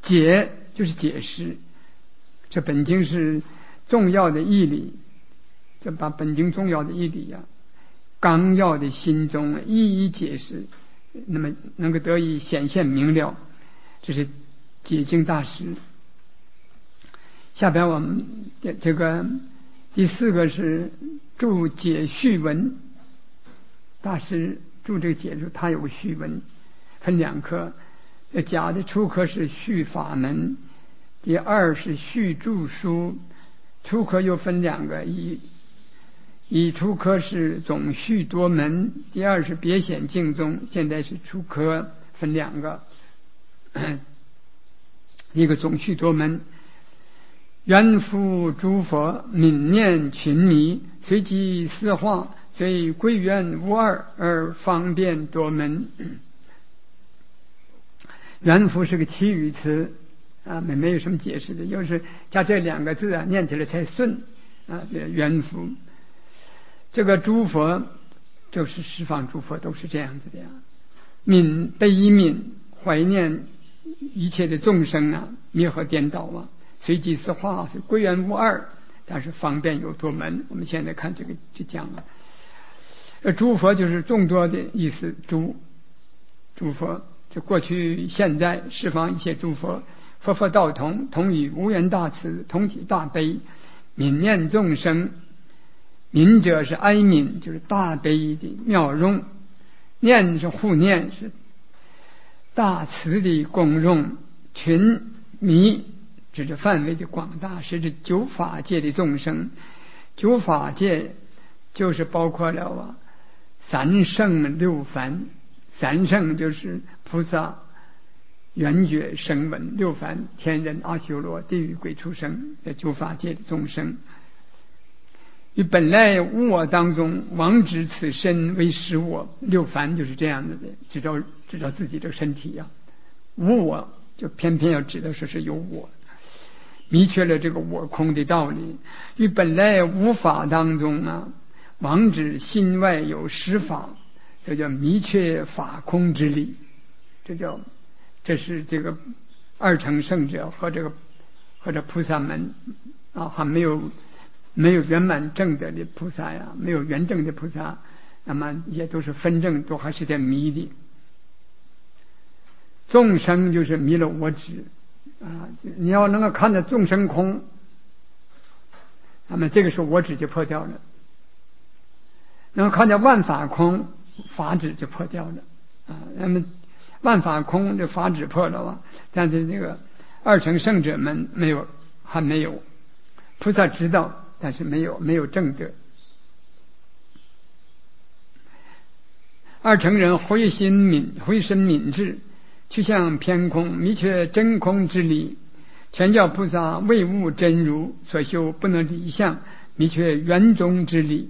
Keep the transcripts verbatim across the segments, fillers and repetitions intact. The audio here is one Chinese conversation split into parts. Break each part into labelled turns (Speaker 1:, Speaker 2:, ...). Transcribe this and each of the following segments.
Speaker 1: 解就是解释，这本经是重要的义理，就把本经重要的义理啊，纲要的心中一一解释，那么能够得以显现明了，这是解经大师。下边我们这个第四个是注解序文，大师注这个解说他有个序文，分两科，甲的初科是序法门，第二是序注书。初科又分两个，一一初科是总序多门，第二是别显净宗。现在是初科分两个，一个总序多门，缘复诸佛，泯念群迷，随机四化，虽归元无二，而方便多门。缘复是个祈语词啊，没没有什么解释的，又是加这两个字啊，念起来才顺啊。这缘复，这个诸佛就是十方诸佛都是这样子的呀。泯悲悯怀念一切的众生啊，灭和颠倒啊，随机四化，是归元无二，但是方便有多门。我们现在看这个就讲了，呃，诸佛就是众多的意思，诸诸佛。就过去现在十方一切诸佛，佛佛道同，同以无缘大慈，同体大悲，泯念众生。泯者是哀悯，就是大悲的妙用；念是护念，是大慈的功用。群迷指着范围的广大，是指九法界的众生。九法界就是包括了啊三圣六凡，三圣就是菩萨、缘觉、声闻；六凡天人、阿修罗、地狱、鬼、畜生，在九法界的众生。于本来无我当中，妄指此身为实我。六凡就是这样子的，知道知道自己这个身体呀、啊，无我就偏偏要指的说是有我，迷缺了这个我空的道理。于本来无法当中啊，妄指心外有实法，这叫迷缺法空之理。这叫这是这个二乘圣者和这个和这菩萨们啊，还没有没有圆满正德的菩萨呀，没有圆正的菩萨，那么也都是分正，都还是在迷的。众生就是迷了我执啊，你要能够看到众生空，那么这个时候我执就破掉了；能够看见万法空，法执就破掉了啊。那么万法空，这法执破了啊，但是这个二乘圣者们没有，还没有。菩萨知道，但是没有没有正德。二乘人回心敏回身敏智，去向偏空，迷缺真空之理。全教菩萨为悟真如，所修不能离相，迷缺圆宗之理。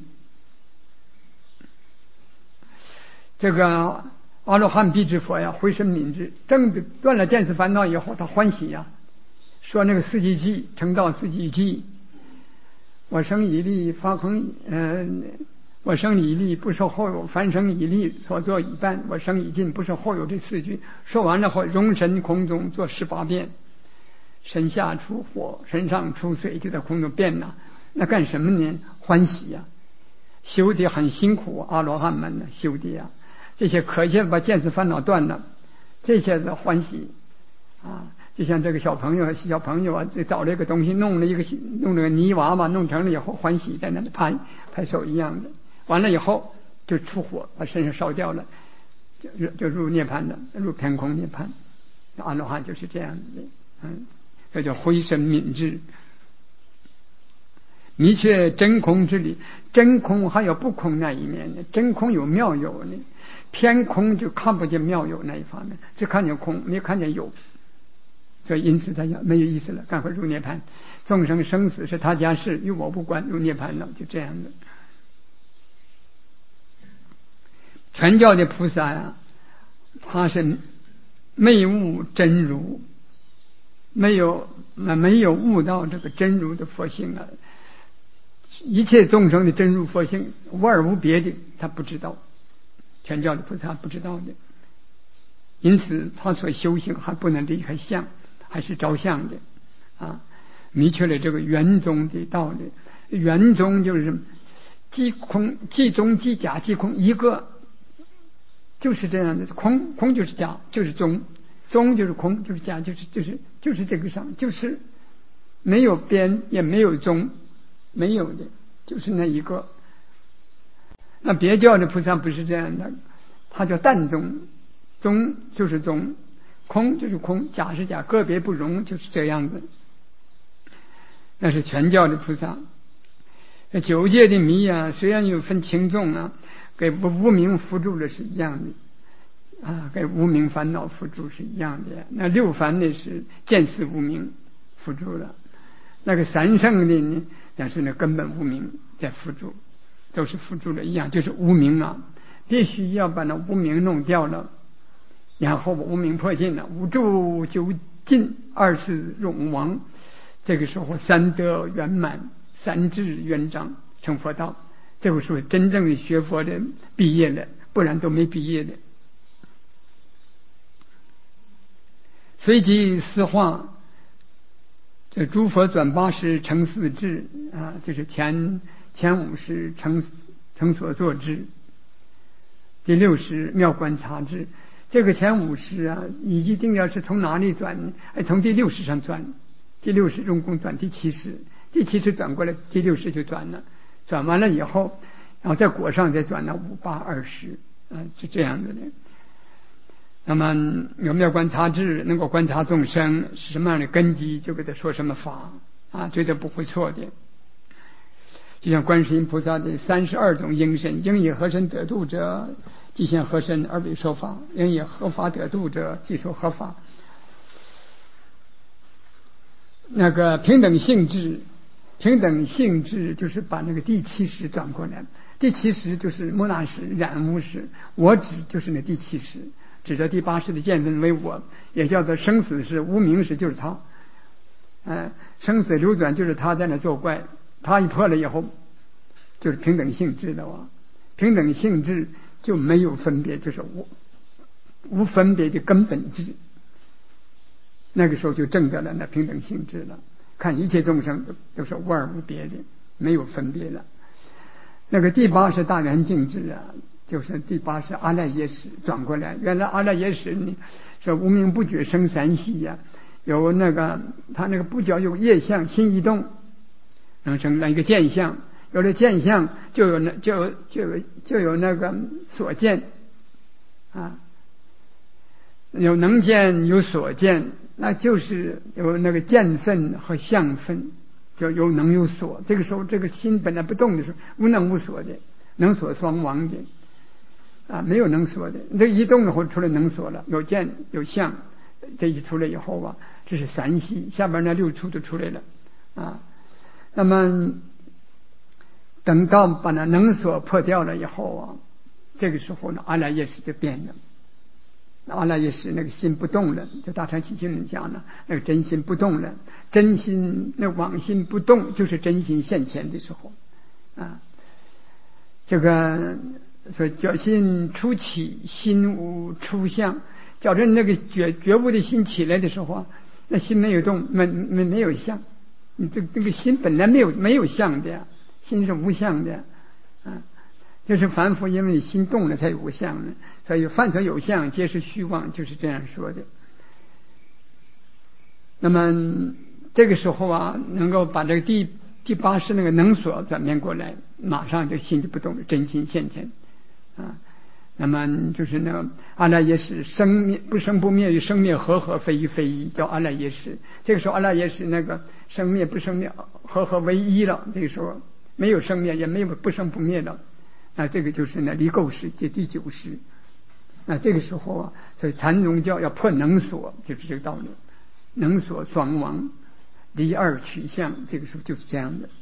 Speaker 1: 这个阿罗汉辟支佛呀，回身敏智，正断了见思烦恼以后，他欢喜呀，说那个四季偈，成道四季偈。我生以力发空，呃，我生以力不受后有，凡生以力所作已办，我生以尽不受后有，这四句说完了后，容身空中做十八变，身下出火，身上出水，就在空中变呐。那干什么呢？欢喜呀、啊，修的很辛苦，阿罗汉们呢修的呀，这些可惜把见思烦恼断了，这些是欢喜啊。就像这个小朋友小朋友啊，找了一个东西，弄了一个弄了个泥娃娃，弄成了以后欢喜，在那里拍拍手一样的。完了以后就出火，把身上烧掉了，就就入涅槃了，入偏空涅槃。阿罗汉就是这样的，嗯，这叫回身敏智，迷缺真空之理。真空还有不空那一面呢，真空有妙有呢，偏空就看不见妙有那一方面，只看见空，没看见有。所以因此他讲没有意思了，赶快入涅槃。众生生死是他家事，与我无关，入涅槃了，就这样的。全教的菩萨呀，他是没悟真如，没有没有悟到这个真如的佛性啊，一切众生的真如佛性无二无别的，他不知道，全教的菩萨不知道的，因此他所修行还不能离开相， 还是着相的啊，明确了这个圆宗的道理。圆宗就是即空即宗即假即空，一个就是这样的，空空就是假就是宗，宗就是空就是假就是就是就是这个上，就是没有边也没有宗，没有的就是那一个。那别教的菩萨不是这样的，他叫淡宗，宗就是宗，空就是空，假是假，个别不容，就是这样子。那是全教的菩萨。九界的迷啊，虽然有分轻重啊，给无明辅助的是一样的啊，给无明烦恼辅助是一样的。那六凡呢是见思无明辅助了，那个三圣的呢，那是那根本无明在辅助，都是辅助的一样，就是无明啊，必须要把那无明弄掉了，然后无明破尽了，无住就尽，二世永亡，这个时候三德圆满，三智圆彰，成佛道。这个时候真正的学佛的毕业了，不然都没毕业的。随即四化，这诸佛转八十成四智啊，就是前前五十成成所作智，第六十妙观察智。这个前五十啊，你一定要是从哪里转呢？哎，从第六十上转，第六十用功转第七十，第七十转过来，第六十就转了，转完了以后，然后在果上再转到五八二十，啊，是这样子的。那么有妙观察智，能够观察众生是什么样的根基，就给他说什么法啊，绝对不会错的。就像观世音菩萨的三十二种应身，应以何身得度者，即现何身而为说法；应以何法得度者，即说何法。那个平等性质，平等性质就是把那个第七识转过来，第七识就是莫那识、染污识，我指就是那第七识，指着第八识的见分为我，也叫做生死识、无明识，就是他。嗯，生死流转就是他在那作怪，他一破了以后，就是平等性质的哇。平等性质就没有分别，就是无无分别的根本质。那个时候就证得了那平等性质了，看一切众生都是无二无别的，没有分别了。那个第八是大圆净智啊，就是第八是阿赖耶识转过来。原来阿赖耶识呢是无明不觉生三息呀、啊，有那个他那个不觉有业相，心一动能生了一个见相，有了见相就有那就有就有就有那个所见啊，有能见有所见。那就是有那个见分和相分，就有能有所。这个时候这个心本来不动的时候，无能无所的，能所双亡的啊，没有能所的。这一动以后出来能所了，有见有相，这一出来以后啊，这是三息，下边那六处都出来了啊。那么等到把那能所破掉了以后啊，这个时候呢，阿赖耶识就变了。阿赖耶识那个心不动了，就大乘起信人讲了，那个真心不动了，真心那妄心不动，就是真心现前的时候啊。这个说觉心初起，心无初相，觉着那个觉觉悟的心起来的时候啊，那心没有动，没没没有相，你这这个心本来没有没有相的，心是无相的啊。就是凡夫因为心动了才有相呢，所以凡所有相皆是虚妄，就是这样说的。那么这个时候啊，能够把这个第第八识那个能所转变过来，马上就心就不动了，真心现前啊。那么就是那个阿赖耶识生灭不生不灭，与生灭合合非一非一，叫阿赖耶识。这个时候阿赖耶识那个生灭不生灭合合为一了，这个时候没有生灭，也没有不生不灭了。那这个就是呢离垢识，这第九识。那这个时候啊，所以禅宗教要破能所，就是这个道理。能所双亡，离二取相，这个时候就是这样的。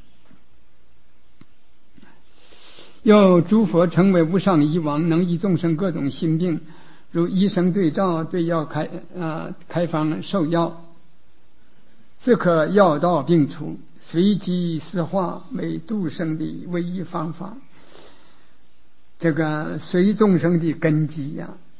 Speaker 1: 要诸佛成为无上医王，能医众生各种心病，如医生对照，对药开啊、呃、开方授药，自可药到病除，随机施化，为度生的唯一方法。这个随众生的根基呀、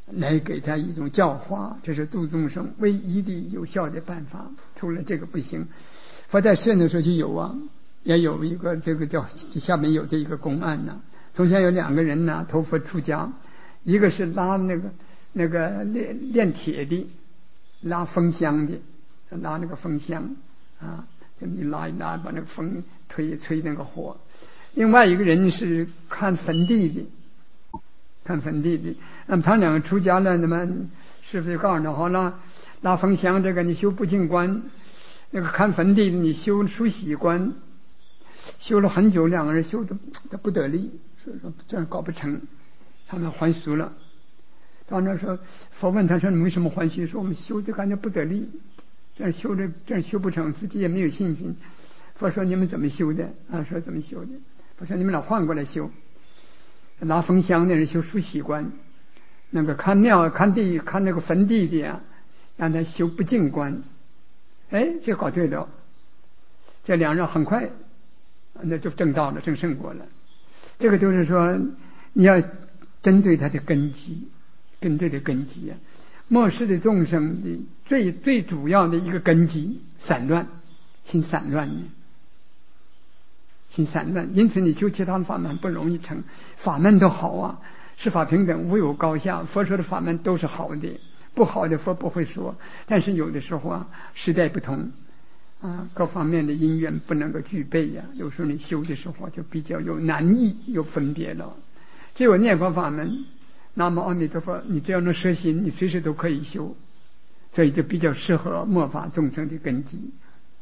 Speaker 1: 来给他一种教化，这是度众生唯一的有效的办法。除了这个不行。佛在世的时候就有啊，也有一个这个叫下面有这一个公案呢、啊。从前有两个人呢、啊，投佛出家，一个是拉那个那个炼炼铁的，拉风箱的，拉那个风箱啊，这么一拉一拉，把那个风吹吹那个火。另外一个人是看坟地的，看坟地的。那么他两个出家了，那么师父就告诉他：好了，拉风箱这个你修不净观，那个看坟地的你修梳洗观，修了很久，两个人修的的不得力，所以说这样搞不成，他们还俗了。当时说佛问他说你为什么还俗？说我们修的感觉不得力，这样修的这样修不成，自己也没有信心。佛说你们怎么修的？啊，说怎么修的？佛说你们俩换过来修，拿风箱的人修梳洗观，那个看庙看地看那个坟地的啊，让他修不净观。哎，这搞对了，这两人很快那就正道了，正圣果了。这个就是说你要针对他的根基，针对的根基啊，末世的众生的最最主要的一个根基散乱，心散乱呢，心散乱。因此你修其他的法门不容易成，法门都好啊，十法平等无有高下，佛说的法门都是好的，不好的佛不会说。但是有的时候啊，时代不同啊，各方面的因缘不能够具备呀、啊，有时候你修的时候就比较有难易，有分别了。只有念佛法门，南无阿弥陀佛，你只要能摄心，你随时都可以修，所以就比较适合末法众生的根基。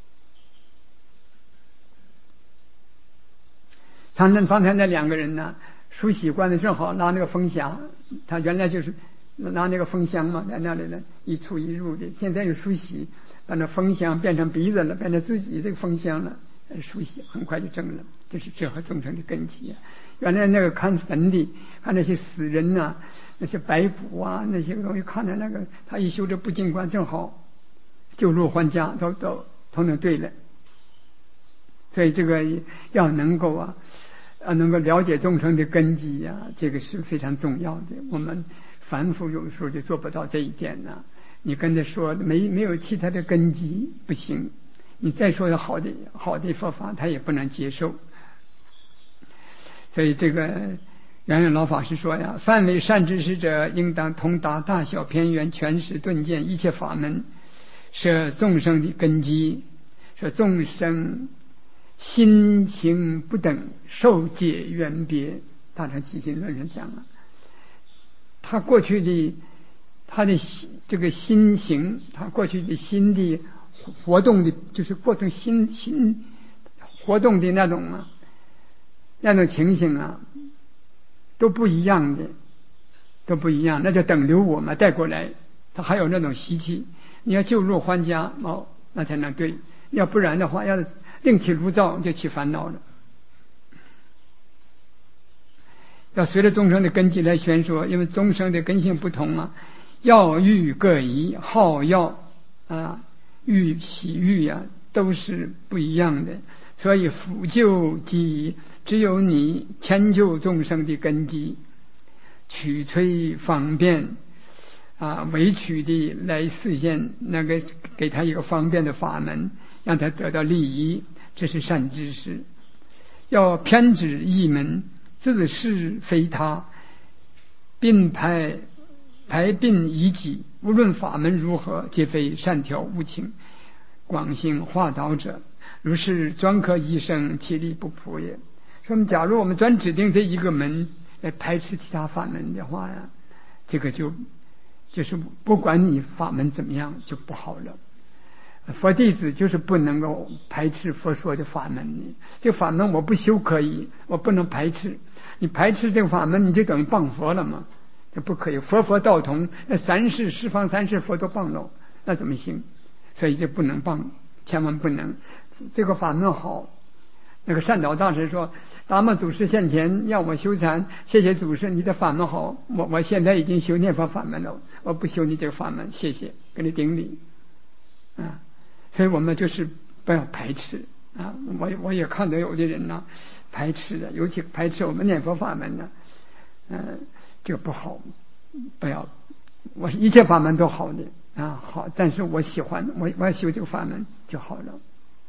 Speaker 1: 他们方才那两个人呢，梳洗观的正好拉那个风匣，他原来就是拿那个风箱嘛，在那里呢一出一入的，现在有梳洗，把那风箱变成鼻子了，变成自己这个风箱了，梳洗很快就正了，这是适合众生的根基啊。原来那个看坟的，看那些死人呐、啊，那些白骨啊，那些东西，看着那个他一修这不净观，正好救入还家，都都都能对了。所以这个要能够啊，啊能够了解众生的根基呀、啊，这个是非常重要的。我们凡夫有时候就做不到这一点呢、啊。你跟他说没没有其他的根基不行，你再说好的好的佛法，他也不能接受。所以这个圆圆老法师说呀，凡为善知识者，应当通达大小偏圆全实顿见一切法门，是众生的根基。说众生心行不等，受解缘别。大乘起信论上讲了，他过去的他的这个心行，他过去的心的活动的，就是过程心心活动的那种啊。那种情形啊，都不一样的，都不一样，那就等流我嘛带过来，他还有那种习气。你要救入还家哦，那才能对；要不然的话，要另起炉灶就起烦恼了。要随着众生的根基来宣说，因为众生的根性不同啊，药欲各异，好药啊、欲喜欲呀、啊，都是不一样的。所以辅救即只有你迁就众生的根基，取摧方便啊，委曲的来实现那个给他一个方便的法门，让他得到利益，这是善知识。要偏指一门，自是非他，并排排并以己，无论法门如何，皆非善调无情，广行化导者。如是专科一生，其力不普也。说假如我们专指定这一个门来排斥其他法门的话呀，这个就就是不管你法门怎么样就不好了。佛弟子就是不能够排斥佛说的法门，这个法门我不修可以，我不能排斥。你排斥这个法门，你就等于谤佛了嘛，这不可以。佛佛道同，那三世十方三世佛都谤了，那怎么行？所以就不能谤，千万不能。这个法门好，那个善导大师说，达摩祖师现前要我修禅，谢谢祖师，你的法门好，我我现在已经修念佛法门了，我不修你这个法门，谢谢，给你顶礼啊。所以我们就是不要排斥啊。我我也看到有的人呢排斥的，尤其排斥我们念佛法门呢，嗯、呃，这个不好，不要我一切法门都好的啊，好，但是我喜欢我我要修这个法门就好了。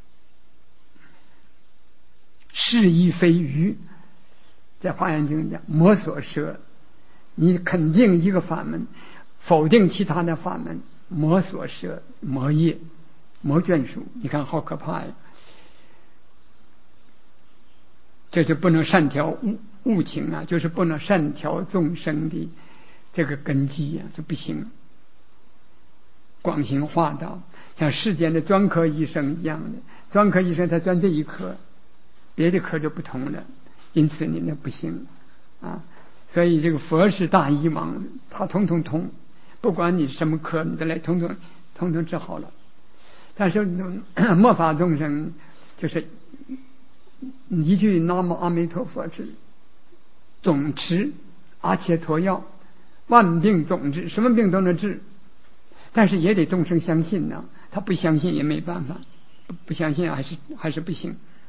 Speaker 1: 是亦非愚，在华严经讲魔所摄，你肯定一个法门，否定其他的法门，魔所摄，魔业，魔眷属，你看好可怕呀！这就不能善调物物情啊，就是不能善调众生的这个根基呀、啊，就不行。广行化道，像世间的专科医生一样的，专科医生他专这一科，别的科就不同了，因此你那不行啊。所以这个佛是大医王，他统统通，不管你什么科，你都来统统统统治好了。但是末法众生就是一句南无阿弥陀佛之总持阿切陀药，万病总治，什么病都能治，但是也得众生相信呢、啊，他不相信也没办法，不不相信还是还是不行